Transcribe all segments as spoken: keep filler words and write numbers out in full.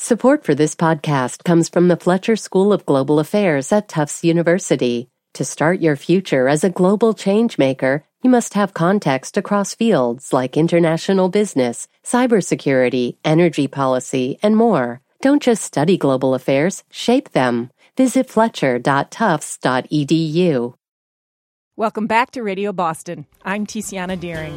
Support for this podcast comes from the Fletcher School of Global Affairs at Tufts University. To start your future as a global changemaker, you must have context across fields like international business, cybersecurity, energy policy, and more. Don't just study global affairs, shape them. Visit fletcher dot tufts dot e d u. Welcome back to Radio Boston. I'm Tiziana Deering.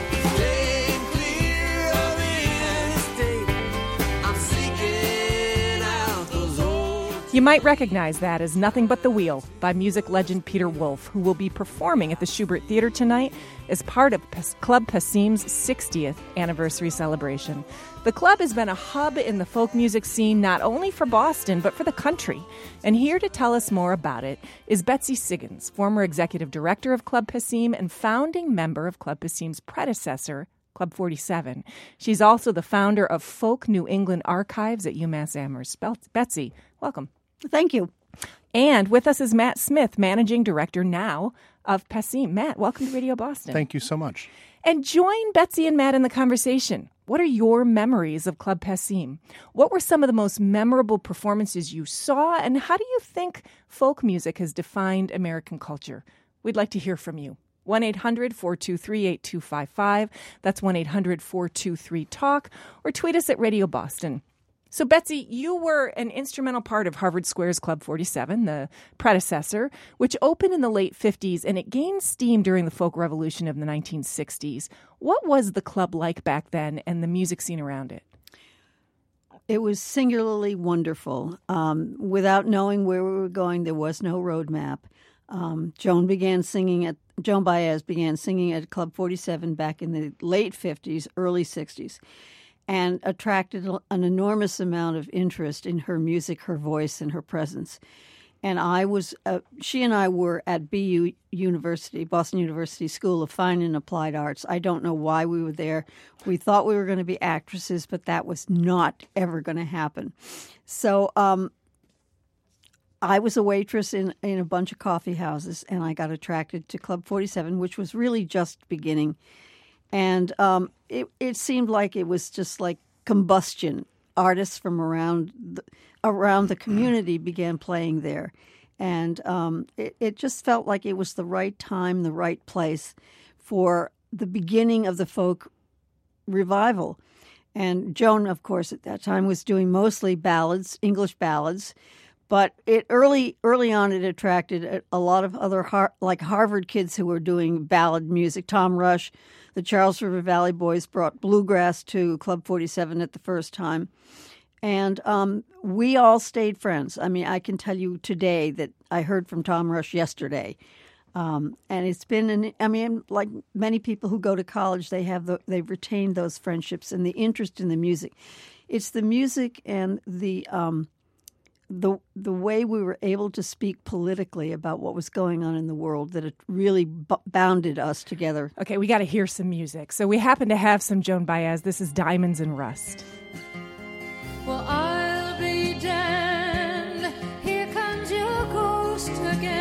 You might recognize that as Nothing But the Wheel by music legend Peter Wolf, who will be performing at the Shubert Theater tonight as part of Club Passim's sixtieth anniversary celebration. The club has been a hub in the folk music scene not only for Boston, but for the country. And here to tell us more about it is Betsy Siggins, former executive director of Club Passim and founding member of Club Passim's predecessor, Club forty-seven. She's also the founder of Folk New England Archives at UMass Amherst. Betsy, welcome. Thank you. And with us is Matt Smith, managing director now of Passim. Matt, welcome to Radio Boston. Thank you so much. And join Betsy and Matt in the conversation. What are your memories of Club Passim? What were some of the most memorable performances you saw, and how do you think folk music has defined American culture? We'd like to hear from you. one eight hundred four two three eight two five five. That's one eight hundred four two three talk. Or tweet us at Radio Boston. So, Betsy, you were an instrumental part of Harvard Square's Club forty-seven, the predecessor, which opened in the late fifties, and it gained steam during the folk revolution of the nineteen sixties. What was the club like back then and the music scene around it? It was singularly wonderful. Um, without knowing where we were going, there was no roadmap. Um, Joan began singing at Joan Baez began singing at Club forty-seven back in the late fifties, early sixties. And attracted an enormous amount of interest in her music, her voice, and her presence. And I was, uh, she and I were at B U University, Boston University School of Fine and Applied Arts. I don't know why we were there. We thought we were going to be actresses, but that was not ever going to happen. So um, I was a waitress in, in a bunch of coffee houses, and I got attracted to Club forty-seven, which was really just beginning. And um, it, it seemed like it was just like combustion. Artists from around the, around the community began playing there. And um, it, it just felt like it was the right time, the right place for the beginning of the folk revival. And Joan, of course, at that time was doing mostly ballads, English ballads. But it early early on, it attracted a, a lot of other, har- like Harvard kids who were doing ballad music. Tom Rush, the Charles River Valley Boys brought bluegrass to Club forty-seven at the first time. And um, we all stayed friends. I mean, I can tell you today that I heard from Tom Rush yesterday. Um, and it's been, an, I mean, like many people who go to college, they have the, they've retained those friendships and the interest in the music. It's the music and the... Um, The the way we were able to speak politically about what was going on in the world, that it really b- bounded us together. Okay, we got to hear some music. So we happen to have some Joan Baez. This is Diamonds and Rust. Well, I'll be damned. Here comes your ghost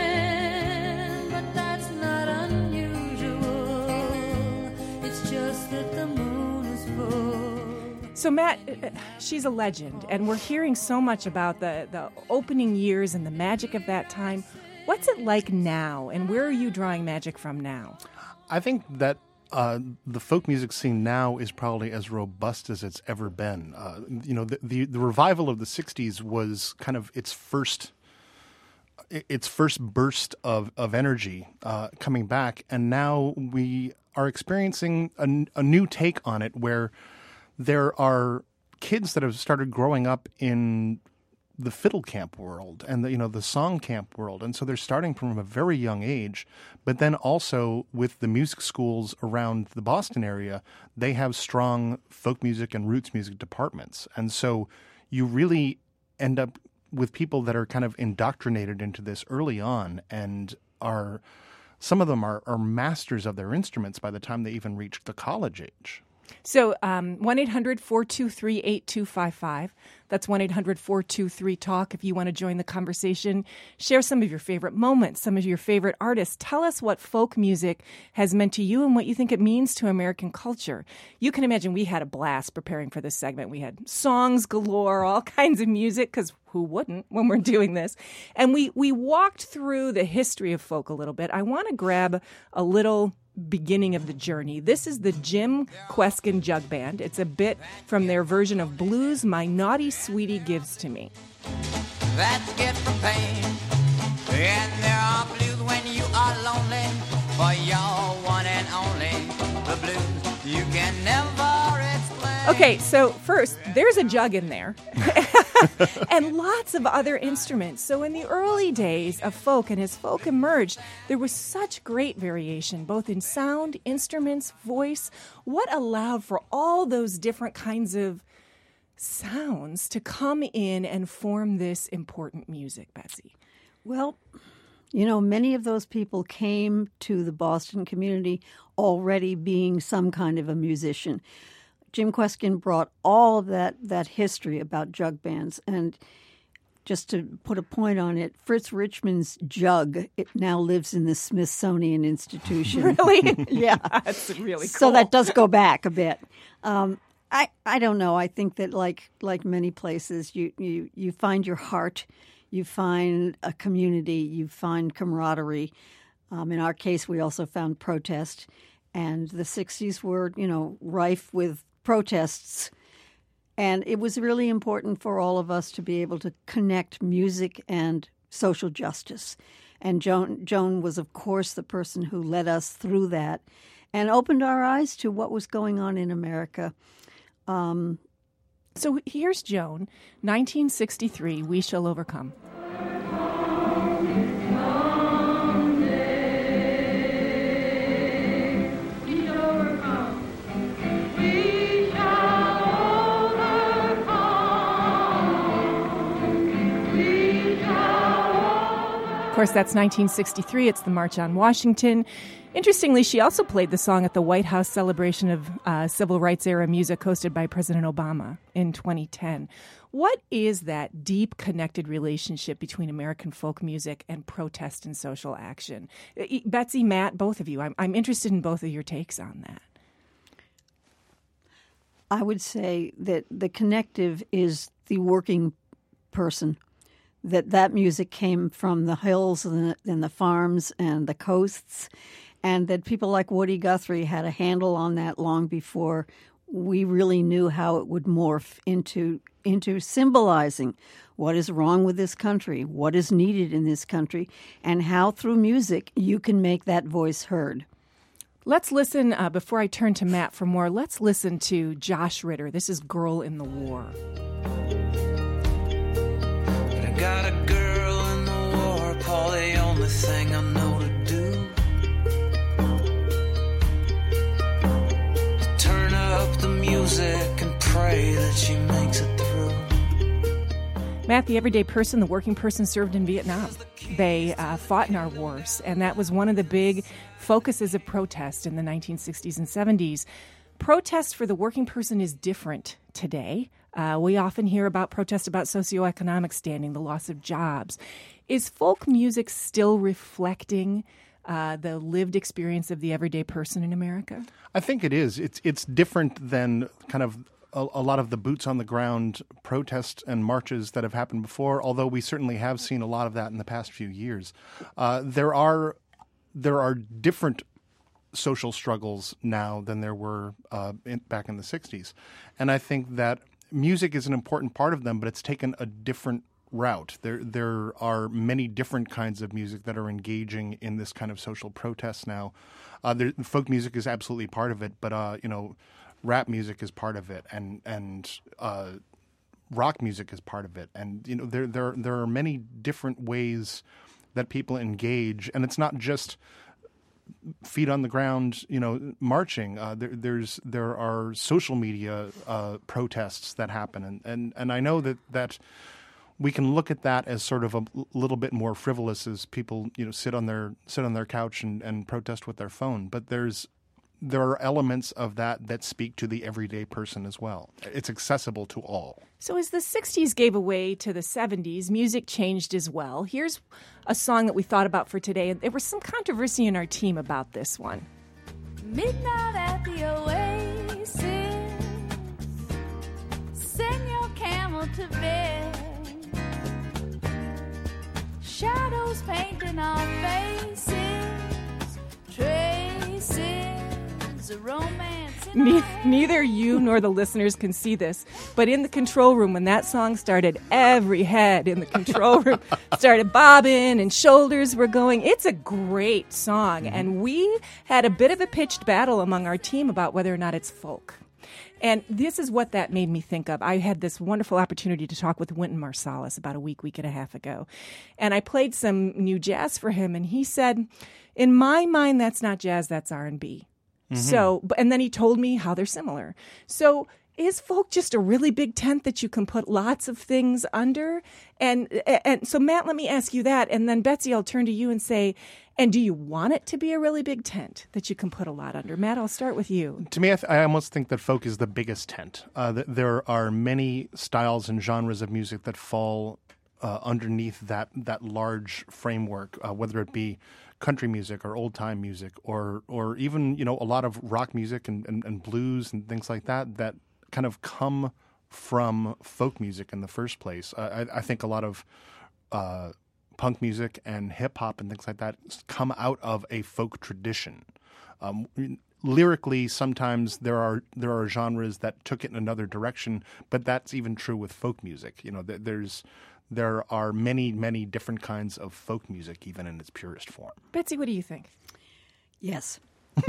again. But that's not unusual. It's just that the moon is full. So, Matt, she's a legend, and we're hearing so much about the, the opening years and the magic of that time. What's it like now, and where are you drawing magic from now? I think that uh, the folk music scene now is probably as robust as it's ever been. Uh, you know, the, the the revival of the sixties was kind of its first its first burst of, of energy uh, coming back, and now we are experiencing a, a new take on it where there are kids that have started growing up in the fiddle camp world and the, you know, the song camp world. And so they're starting from a very young age. But then also with the music schools around the Boston area, they have strong folk music and roots music departments. And so you really end up with people that are kind of indoctrinated into this early on and are, some of them are, are masters of their instruments by the time they even reach the college age. So um, one eight hundred four two three eight two five five. That's one eight hundred four two three talk if you want to join the conversation. Share some of your favorite moments, some of your favorite artists. Tell us what folk music has meant to you and what you think it means to American culture. You can imagine we had a blast preparing for this segment. We had songs galore, all kinds of music, because who wouldn't when we're doing this? And we, we walked through the history of folk a little bit. I want to grab a little beginning of the journey. This is the Jim Kweskin Jug Band. It's a bit from their version of Blues My Naughty Sweetie Gives to Me. That's good for pain. And there are blues when you are lonely, for you're one and only. The blues you can never explain. Okay, so first, there's a jug in there. And lots of other instruments. So in the early days of folk and as folk emerged, there was such great variation, both in sound, instruments, voice. What allowed for all those different kinds of sounds to come in and form this important music, Betsy? Well, you know, many of those people came to the Boston community already being some kind of a musician. Jim Kweskin brought all of that, that history about jug bands. And just to put a point on it, Fritz Richmond's jug, it now lives in the Smithsonian Institution. Really? Yeah. That's really cool. So that does go back a bit. Um, I, I don't know. I think that like like many places, you, you, you find your heart, you find a community, you find camaraderie. Um, in our case, we also found protest. And the sixties were, you know, rife with protests. And it was really important for all of us to be able to connect music and social justice. And Joan, Joan was, of course, the person who led us through that and opened our eyes to what was going on in America. Um, so here's Joan, nineteen sixty-three, We Shall Overcome. Of course, that's nineteen sixty-three. It's the March on Washington. Interestingly, she also played the song at the White House celebration of uh, civil rights era music hosted by President Obama in twenty ten. What is that deep connected relationship between American folk music and protest and social action? Betsy, Matt, both of you, I'm, I'm interested in both of your takes on that. I would say that the connective is the working person. That that music came from the hills and the, and the farms and the coasts, and that people like Woody Guthrie had a handle on that long before we really knew how it would morph into into symbolizing what is wrong with this country, what is needed in this country, and how through music you can make that voice heard. Let's listen, uh, before I turn to Matt for more, let's listen to Josh Ritter. This is Girl in the War. Got a girl in the war, Paul, the only thing I know to do. Turn up the music and pray that she makes it through. Matt, the everyday person, the working person, served in Vietnam. They uh, fought in our wars, and that was one of the big focuses of protest in the nineteen sixties and seventies. Protest for the working person is different today. Uh, we often hear about protests about socioeconomic standing, the loss of jobs. Is folk music still reflecting uh, the lived experience of the everyday person in America? I think it is. It's it's different than kind of a, a lot of the boots on the ground protests and marches that have happened before, although we certainly have seen a lot of that in the past few years. Uh, there are there are different social struggles now than there were uh, in, back in the sixties. And I think that music is an important part of them, but it's taken a different route. There there are many different kinds of music that are engaging in this kind of social protest now. Uh, there, folk music is absolutely part of it, but uh, you know, rap music is part of it, and and uh, rock music is part of it. And you know, there there there are many different ways that people engage, and it's not just feet on the ground, you know, marching. Uh, there, there's there are social media uh, protests that happen, and, and, and I know that, that we can look at that as sort of a little bit more frivolous, as people, you know, sit on their sit on their couch and, and protest with their phone. But there's there are elements of that that speak to the everyday person as well. It's accessible to all. So as the sixties gave away to the seventies, music changed as well. Here's a song that we thought about for today. There was some controversy in our team about this one. Midnight at the Oasis, send your camel to bed. Shadows painting our faces, traces of romance in Ne- our hair. Neither you nor the listeners can see this, but in the control room, when that song started, every head in the control room started bobbing and shoulders were going. It's a great song, and we had a bit of a pitched battle among our team about whether or not it's folk. And this is what that made me think of. I had this wonderful opportunity to talk with Wynton Marsalis about a week, week and a half ago. And I played some new jazz for him, and he said, in my mind, that's not jazz, that's R and B. Mm-hmm. So, and then he told me how they're similar. So is folk just a really big tent that you can put lots of things under? And and so, Matt, let me ask you that. And then, Betsy, I'll turn to you and say, and do you want it to be a really big tent that you can put a lot under? Matt, I'll start with you. To me, I, th- I almost think that folk is the biggest tent. Uh, th- there are many styles and genres of music that fall uh, underneath that that large framework, uh, whether it be country music or old time music, or or even you know a lot of rock music and, and, and blues and things like that that kind of come from folk music in the first place. Uh, I, I think a lot of uh, punk music and hip hop and things like that come out of a folk tradition. Um, lyrically, sometimes there are there are genres that took it in another direction, but that's even true with folk music. You know, th- there's there are many many different kinds of folk music, even in its purest form. Betsy, what do you think? Yes.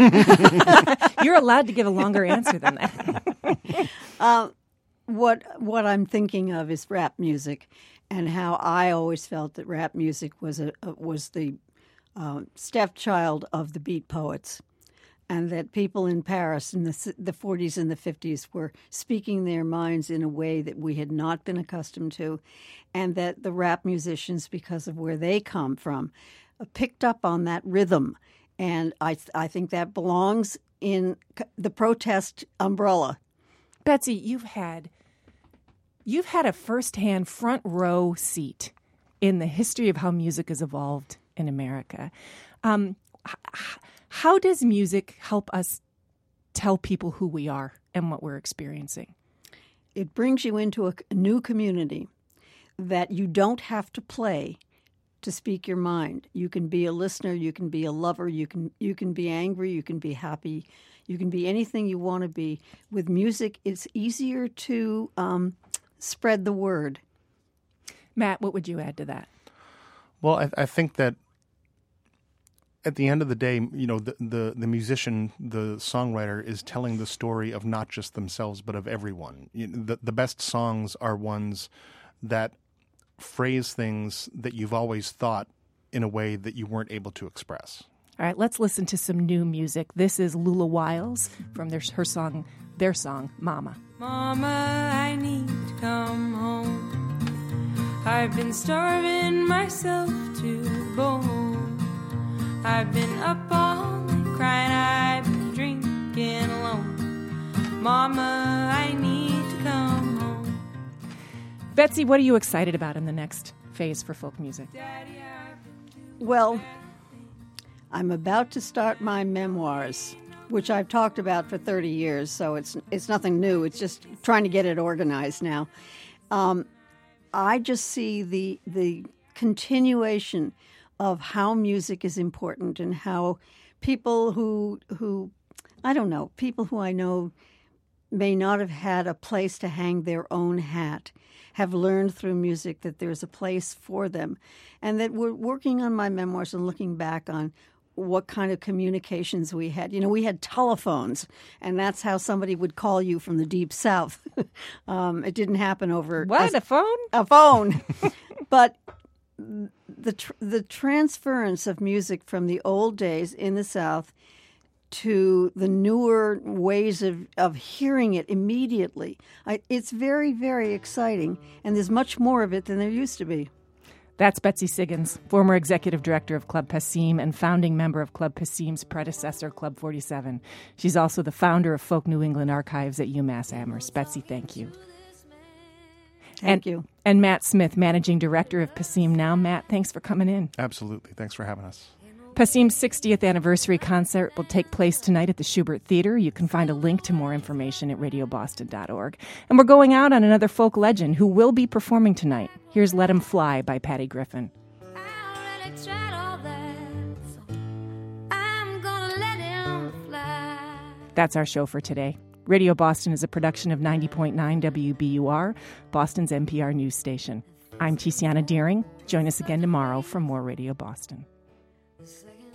You're allowed to give a longer answer than that. uh, what what I'm thinking of is rap music, and how I always felt that rap music was a, a was the uh, stepchild of the beat poets, and that people in Paris in the the forties and the fifties were speaking their minds in a way that we had not been accustomed to, and that the rap musicians, because of where they come from, uh, picked up on that rhythm. And I th- I think that belongs in c- the protest umbrella. Betsy, you've had you've had a firsthand front row seat in the history of how music has evolved in America. Um, h- how does music help us tell people who we are and what we're experiencing? It brings you into a, a new community that you don't have to play to speak your mind. You can be a listener, you can be a lover, you can you can be angry, you can be happy, you can be anything you want to be. With music, it's easier to um, spread the word. Matt, what would you add to that? Well, I, I think that at the end of the day, you know, the, the, the musician, the songwriter is telling the story of not just themselves, but of everyone. You know, the, the best songs are ones that phrase things that you've always thought in a way that you weren't able to express. All right, let's listen to some new music. This is Lula Wiles from their, her song, their song, Mama. Mama, I need to come home. I've been starving myself to bone. I've been up all night crying, I've been drinking alone. Mama, I need to come home. Betsy, what are you excited about in the next phase for folk music? Well, I'm about to start my memoirs, which I've talked about for thirty years, so it's it's nothing new. It's just trying to get it organized now. Um, I just see the the continuation of how music is important and how people who who I don't know, people who I know may not have had a place to hang their own hat, have learned through music that there's a place for them, and that we're working on my memoirs and looking back on what kind of communications we had. You know, we had telephones, and that's how somebody would call you from the deep south. um, it didn't happen over What, a phone? A phone. But the tr- the transference of music from the old days in the South to the newer ways of, of hearing it immediately, I, it's very, very exciting, and there's much more of it than there used to be. That's Betsy Siggins, former executive director of Club Passim and founding member of Club Passim's predecessor, Club forty-seven. She's also the founder of Folk New England Archives at UMass Amherst. Betsy, thank you. Thank and, you. And Matt Smith, managing director of Passim Now. Matt, thanks for coming in. Absolutely. Thanks for having us. Passim's sixtieth anniversary concert will take place tonight at the Schubert Theater. You can find a link to more information at radio boston dot org. And we're going out on another folk legend who will be performing tonight. Here's Let 'Em Fly by Patty Griffin. I already tried all that, so I'm gonna let him fly. That's our show for today. Radio Boston is a production of ninety point nine W B U R, Boston's N P R news station. I'm Tiziana Deering. Join us again tomorrow for more Radio Boston. Second